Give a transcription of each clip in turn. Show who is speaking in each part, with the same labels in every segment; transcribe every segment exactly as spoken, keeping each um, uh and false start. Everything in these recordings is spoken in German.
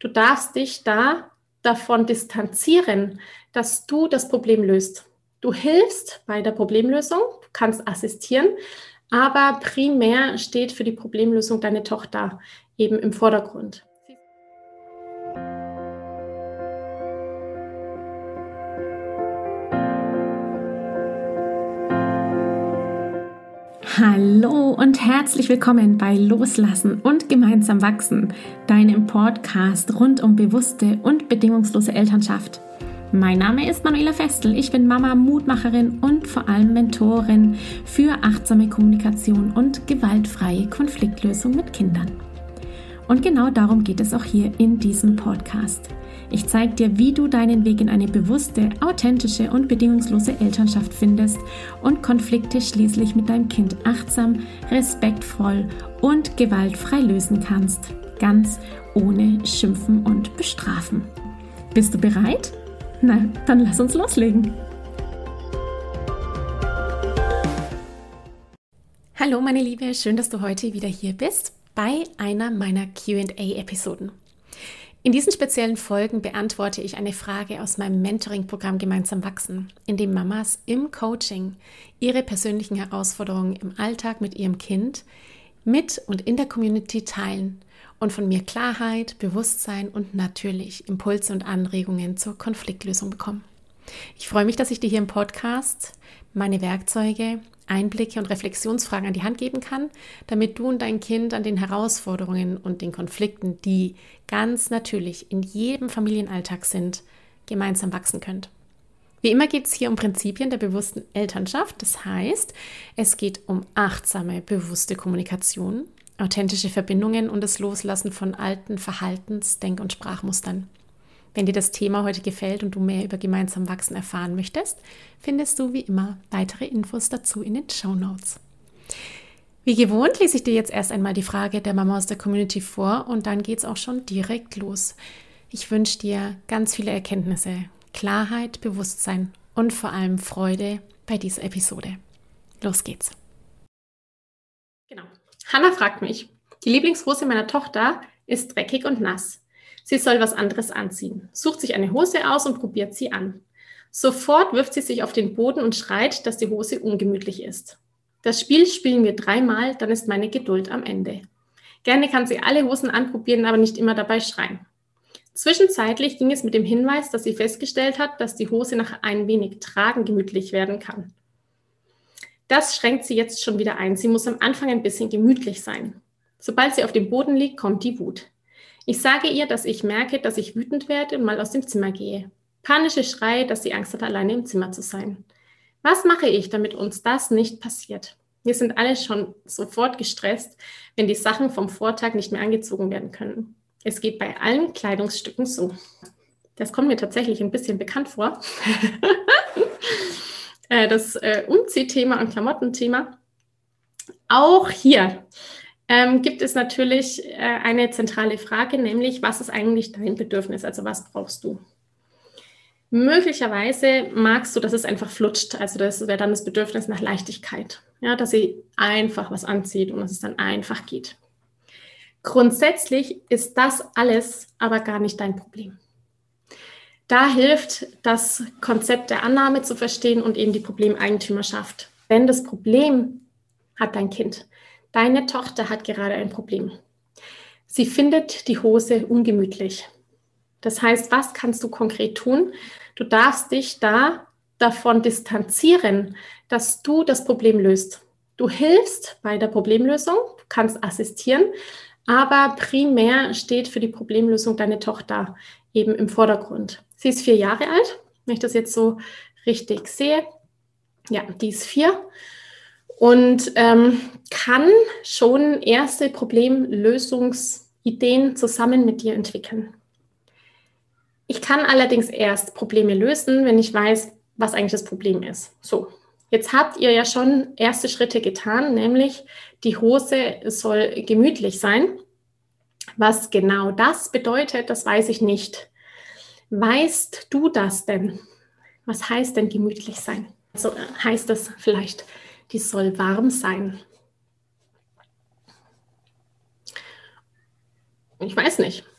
Speaker 1: Du darfst dich da davon distanzieren, dass du das Problem löst. Du hilfst bei der Problemlösung, du kannst assistieren, aber primär steht für die Problemlösung deine Tochter eben im Vordergrund.
Speaker 2: Hallo und herzlich willkommen bei Loslassen und gemeinsam wachsen, deinem Podcast rund um bewusste und bedingungslose Elternschaft. Mein Name ist Manuela Festel, ich bin Mama, Mutmacherin und vor allem Mentorin für achtsame Kommunikation und gewaltfreie Konfliktlösung mit Kindern. Und genau darum geht es auch hier in diesem Podcast. Ich zeige dir, wie du deinen Weg in eine bewusste, authentische und bedingungslose Elternschaft findest und Konflikte schließlich mit deinem Kind achtsam, respektvoll und gewaltfrei lösen kannst. Ganz ohne Schimpfen und Bestrafen. Bist du bereit? Na, dann lass uns loslegen.
Speaker 1: Hallo meine Liebe, schön, dass du heute wieder hier bist bei einer meiner Q and A-Episoden. In diesen speziellen Folgen beantworte ich eine Frage aus meinem Mentoring-Programm Gemeinsam wachsen, in dem Mamas im Coaching ihre persönlichen Herausforderungen im Alltag mit ihrem Kind mit und in der Community teilen und von mir Klarheit, Bewusstsein und natürlich Impulse und Anregungen zur Konfliktlösung bekommen. Ich freue mich, dass ich dir hier im Podcast meine Werkzeuge, Einblicke und Reflexionsfragen an die Hand geben kann, damit du und dein Kind an den Herausforderungen und den Konflikten, die ganz natürlich in jedem Familienalltag sind, gemeinsam wachsen könnt. Wie immer geht es hier um Prinzipien der bewussten Elternschaft. Das heißt, es geht um achtsame, bewusste Kommunikation, authentische Verbindungen und das Loslassen von alten Verhaltens-, Denk- und Sprachmustern. Wenn dir das Thema heute gefällt und du mehr über gemeinsam wachsen erfahren möchtest, findest du wie immer weitere Infos dazu in den Shownotes. Wie gewohnt lese ich dir jetzt erst einmal die Frage der Mama aus der Community vor und dann geht es auch schon direkt los. Ich wünsche dir ganz viele Erkenntnisse, Klarheit, Bewusstsein und vor allem Freude bei dieser Episode. Los geht's. Genau. Hannah fragt mich, die Lieblingshose meiner Tochter ist dreckig und nass. Sie soll was anderes anziehen, sucht sich eine Hose aus und probiert sie an. Sofort wirft sie sich auf den Boden und schreit, dass die Hose ungemütlich ist. Das Spiel spielen wir dreimal, dann ist meine Geduld am Ende. Gerne kann sie alle Hosen anprobieren, aber nicht immer dabei schreien. Zwischenzeitlich ging es mit dem Hinweis, dass sie festgestellt hat, dass die Hose nach ein wenig Tragen gemütlich werden kann. Das schränkt sie jetzt schon wieder ein. Sie muss am Anfang ein bisschen gemütlich sein. Sobald sie auf dem Boden liegt, kommt die Wut. Ich sage ihr, dass ich merke, dass ich wütend werde und mal aus dem Zimmer gehe. Panische Schreie, dass sie Angst hat, alleine im Zimmer zu sein. Was mache ich, damit uns das nicht passiert? Wir sind alle schon sofort gestresst, wenn die Sachen vom Vortag nicht mehr angezogen werden können. Es geht bei allen Kleidungsstücken so. Das kommt mir tatsächlich ein bisschen bekannt vor. Das Umziehthema und Klamottenthema. Auch hier Ähm, gibt es natürlich äh, eine zentrale Frage, nämlich, was ist eigentlich dein Bedürfnis? Also was brauchst du? Möglicherweise magst du, dass es einfach flutscht. Also das wäre dann das Bedürfnis nach Leichtigkeit. Ja, dass sie einfach was anzieht und dass es dann einfach geht. Grundsätzlich ist das alles aber gar nicht dein Problem. Da hilft das Konzept der Annahme zu verstehen und eben die Problemeigentümerschaft. Denn das Problem hat dein Kind. Deine Tochter hat gerade ein Problem. Sie findet die Hose ungemütlich. Das heißt, was kannst du konkret tun? Du darfst dich da davon distanzieren, dass du das Problem löst. Du hilfst bei der Problemlösung, du kannst assistieren, aber primär steht für die Problemlösung deine Tochter eben im Vordergrund. Sie ist vier Jahre alt, wenn ich das jetzt so richtig sehe. Ja, die ist vier. Und ähm, kann schon erste Problemlösungsideen zusammen mit dir entwickeln. Ich kann allerdings erst Probleme lösen, wenn ich weiß, was eigentlich das Problem ist. So, jetzt habt ihr ja schon erste Schritte getan, nämlich die Hose soll gemütlich sein. Was genau das bedeutet, das weiß ich nicht. Weißt du das denn? Was heißt denn gemütlich sein? Also heißt das vielleicht, die soll warm sein. Ich weiß nicht.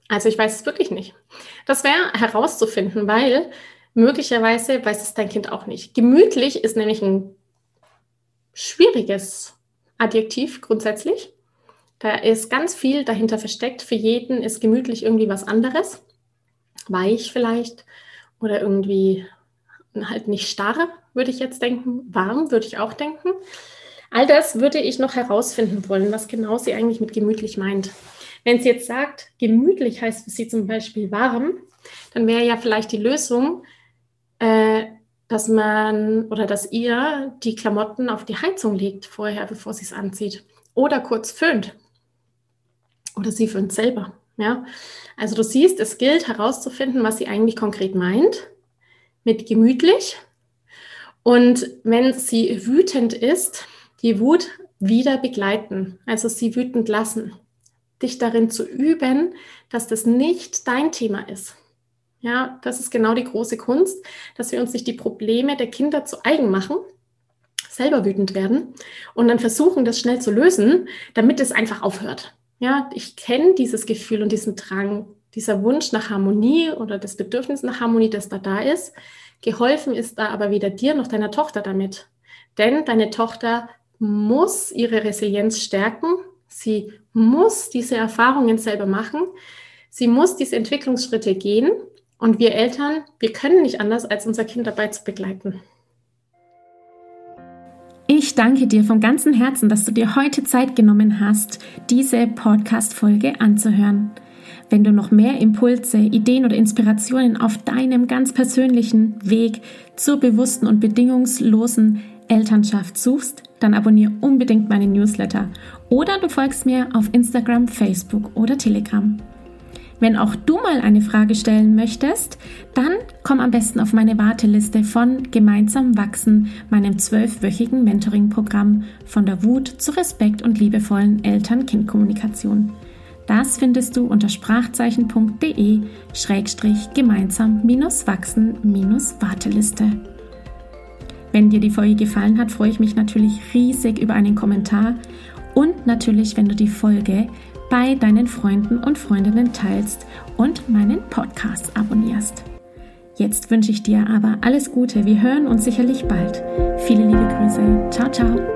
Speaker 1: Also ich weiß es wirklich nicht. Das wäre herauszufinden, weil möglicherweise weiß es dein Kind auch nicht. Gemütlich ist nämlich ein schwieriges Adjektiv grundsätzlich. Da ist ganz viel dahinter versteckt. Für jeden ist gemütlich irgendwie was anderes. Weich vielleicht oder irgendwie halt nicht starr, würde ich jetzt denken. Warm würde ich auch denken. All das würde ich noch herausfinden wollen, was genau sie eigentlich mit gemütlich meint. Wenn sie jetzt sagt, gemütlich heißt für sie zum Beispiel warm, dann wäre ja vielleicht die Lösung, äh, dass man oder dass ihr die Klamotten auf die Heizung legt vorher, bevor sie es anzieht. Oder kurz föhnt. Oder sie föhnt selber. Ja? Also du siehst, es gilt herauszufinden, was sie eigentlich konkret meint mit gemütlich. Und wenn sie wütend ist, die Wut wieder begleiten, also sie wütend lassen. Dich darin zu üben, dass das nicht dein Thema ist. Ja, das ist genau die große Kunst, dass wir uns nicht die Probleme der Kinder zu eigen machen, selber wütend werden und dann versuchen, das schnell zu lösen, damit es einfach aufhört. Ja, ich kenne dieses Gefühl und diesen Drang, dieser Wunsch nach Harmonie oder das Bedürfnis nach Harmonie, das da da ist. Geholfen ist da aber weder dir noch deiner Tochter damit. Denn deine Tochter muss ihre Resilienz stärken. Sie muss diese Erfahrungen selber machen. Sie muss diese Entwicklungsschritte gehen. Und wir Eltern, wir können nicht anders, als unser Kind dabei zu begleiten.
Speaker 2: Ich danke dir von ganzem Herzen, dass du dir heute Zeit genommen hast, diese Podcast-Folge anzuhören. Wenn du noch mehr Impulse, Ideen oder Inspirationen auf deinem ganz persönlichen Weg zur bewussten und bedingungslosen Elternschaft suchst, dann abonniere unbedingt meinen Newsletter oder du folgst mir auf Instagram, Facebook oder Telegram. Wenn auch du mal eine Frage stellen möchtest, dann komm am besten auf meine Warteliste von Gemeinsam wachsen, meinem zwölfwöchigen Mentoring-Programm von der Wut zur Respekt und liebevollen Eltern-Kind-Kommunikation. Das findest du unter sprachzeichen.de schrägstrich gemeinsam minus wachsen minus Warteliste. Wenn dir die Folge gefallen hat, freue ich mich natürlich riesig über einen Kommentar und natürlich, wenn du die Folge bei deinen Freunden und Freundinnen teilst und meinen Podcast abonnierst. Jetzt wünsche ich dir aber alles Gute. Wir hören uns sicherlich bald. Viele liebe Grüße. Ciao, ciao.